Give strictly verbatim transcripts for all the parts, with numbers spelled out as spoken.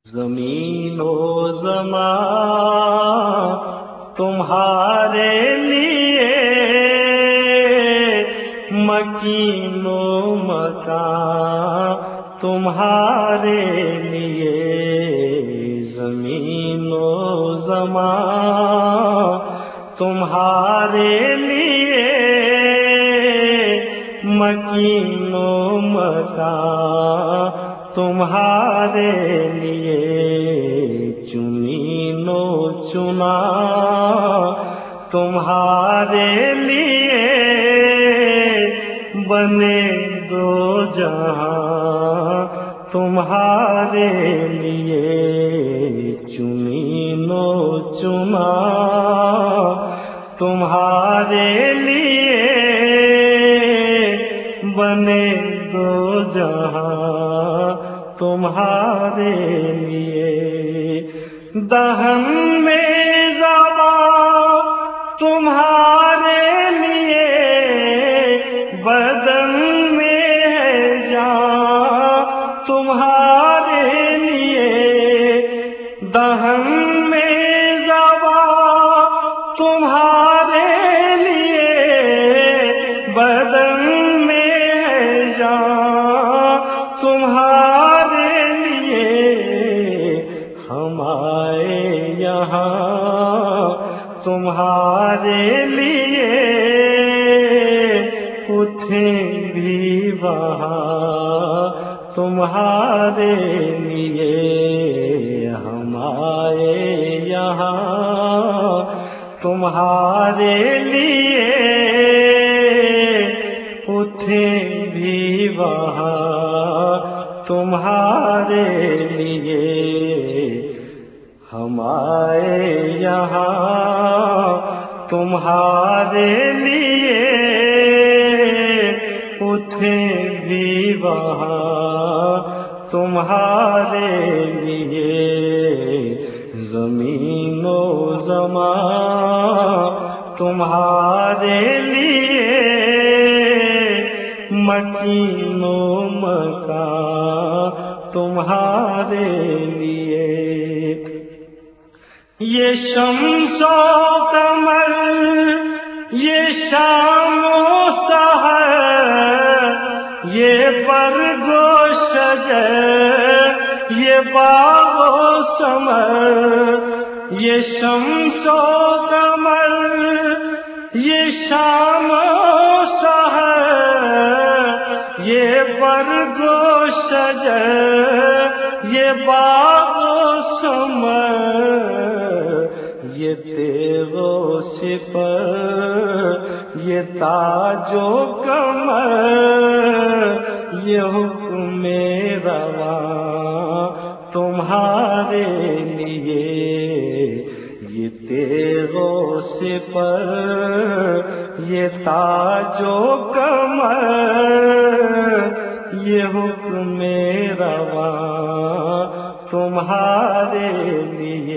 زمین و زمان تمہارے لیے، مکین و مکان تمہارے لیے، زمین و زمان تمہارے لیے، مکین و مکان تمہارے لیے، چنین و چنا تمہارے لیے، بنے دو جہاں تمہارے لیے، چنین و چنا تمہارے لیے، بنے دو جہاں تمہارے لیے، دہن میں زبان تمہارے لیے، بدن میں ہے جان تمہارے لیے، دہن میں زبان تمہارے لیے، بدن میں ہے جان تمہارے لیے، ہم آئے یہاں تمہارے لیے، اٹھیں بھی وہاں تمہارے لیے، ہم آئے یہاں تمہارے لیے، اٹھیں بھی وہاں تمہارے لیے، ہم آئے یہاں تمہارے لیے، اٹھیں بھی وہاں تمہارے لیے، زمین و زمان تمہارے لیے، مکین و مکان تمہارے لیے، یہ شمس و قمر، یہ شام و سحر، یہ برگ و شجر، یہ باغ و ثمر، یہ شمس و قمر، یہ شام و سحر، یہ برگ و شجر، یہ باغ و ثمر، یہ تیغ و سپر، یہ تاج و کمر، یہ حکم رواں تمہارے لیے، یہ تیغ و سپر، یہ تاج و کمر، یہ حکم رواں تمہارے لیے،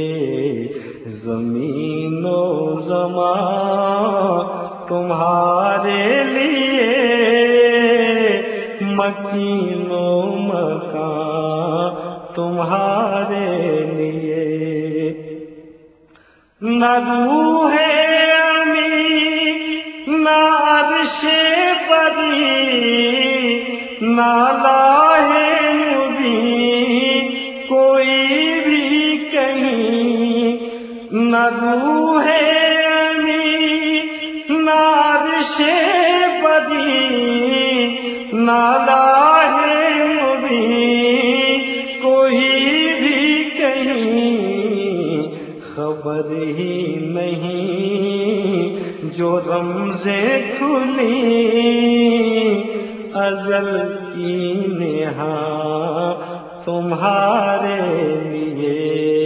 زمین و زمان تمہارے لیے، مکین و مکان تمہارے لیے، نہ روح امین، نہ عرش بری، نہ لاہ مبین کوئی بھی کہیں، نہ روح امین، نہ عرش بری، نہ لاہ مبین کوئی بھی کہیں، خبر ہی نہیں جو رمزیں کھلی ازل کی نہاں تمہارے لیے،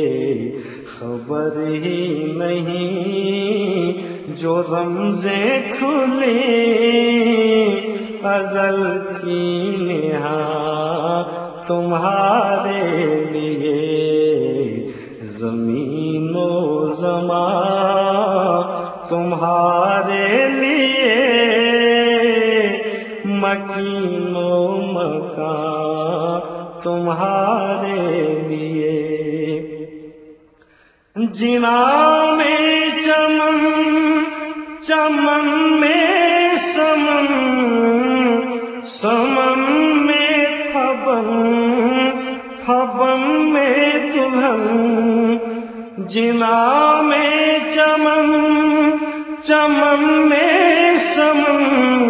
خبر ہی نہیں جو رمزیں کھلی ازل کی نہاں تمہارے لیے، زمین و زمان تمہارے لیے، مکین و مکان تمہارے لیے جنا میں چمن چمن میں سمن سمن میں پھبن پھبن میں دلہن جنا میں چمن چمن میں سمن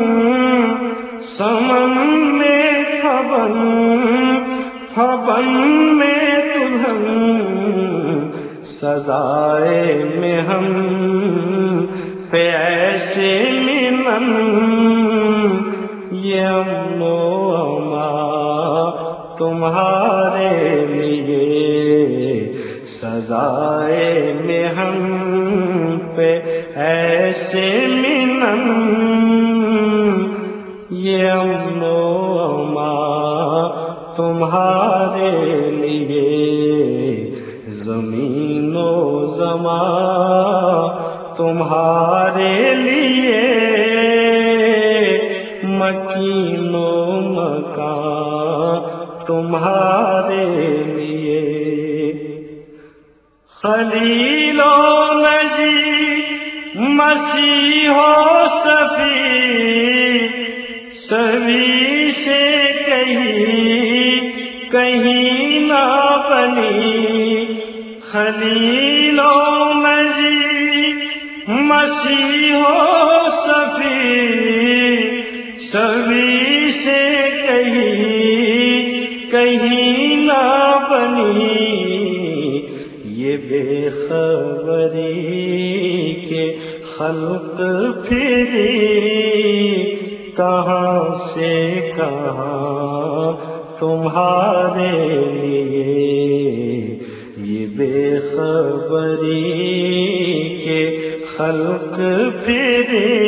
سمن میں پھبن پھبن میں دلہن سزائے میں ہم پہ ایسے منن یہ امن و امان تمہارے لیے سزائے میں ہم پہ ایسے منن یہ امن و امان تمہارے لیے زمین و زمان تمہارے لیے مکین و مکان تمہارے لیے خلیل و نجی مسیح و صفی سبھی سے کہیں کہیں نہ بنی خلیل و نجی مسیح و صفی سبھی سے کہیں کہیں نہ بنی یہ بے خبری کے خلق پھری کہاں سے کہاں تمہارے لیے یہ بے خبری کے خلق پھری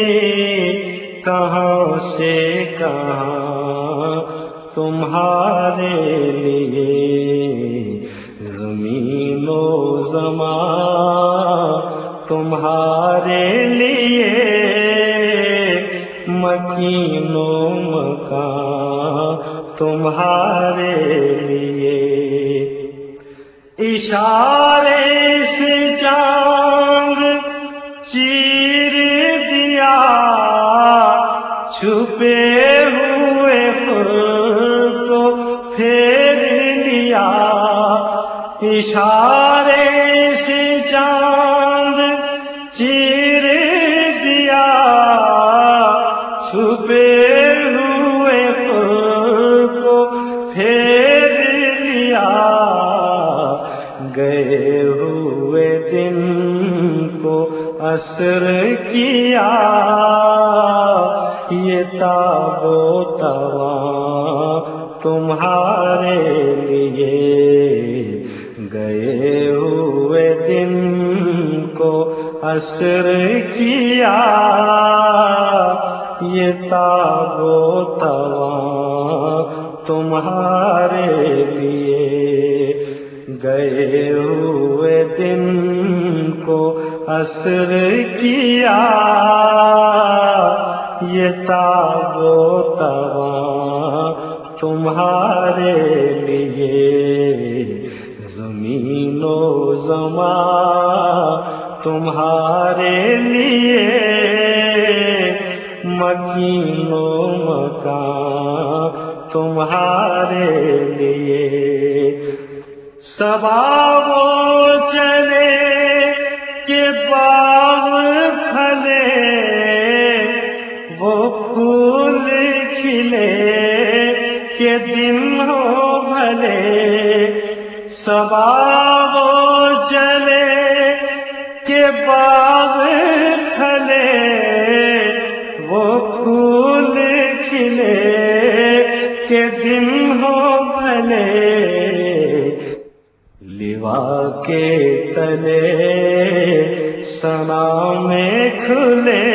کہاں سے کہاں تمہارے لیے زمین و زمان تمہارے لیے مکین و مکان تمہارے لیے اشارے سے چاند چیر دیا چھپے ہوئے خود کو پھیر لیا اشارے سے چاند چیر دیا چھپے ہوئے خود کو پھیر لیا گئے ہوئے دن کو عصر کیا یہ تاب و تواں تمہارے لیے گئے ہوئے دن کو عصر کیا یہ تاب و تواں تمہارے لیے گئے ہوئے دن کو عصر کیا یہ تاب و تواں تمہارے لیے زمین و زمان تمہارے لیے مکین و مکان تمہارے لیے صبا وہ چلے کہ باغ پھلے وہ پھول کھلے کہ دن ہو بھلے صبا وہ چلے کہ باغ پھلے وہ پھول کھلے کہ دن ہو بھلے لیوا کے تلے ثنا میں کھلے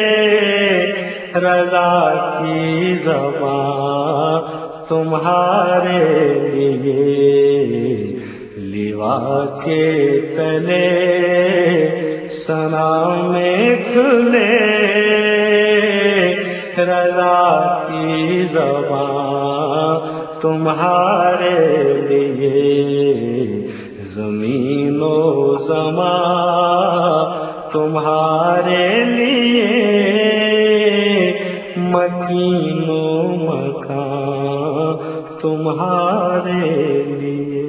رضا کی زبان تمہارے لیے لیوا کے تلے ثنا میں کھلے رضا کی زبان تمہارے لیے زمین و تمہارے لیے مکین و مکان تمہارے لیے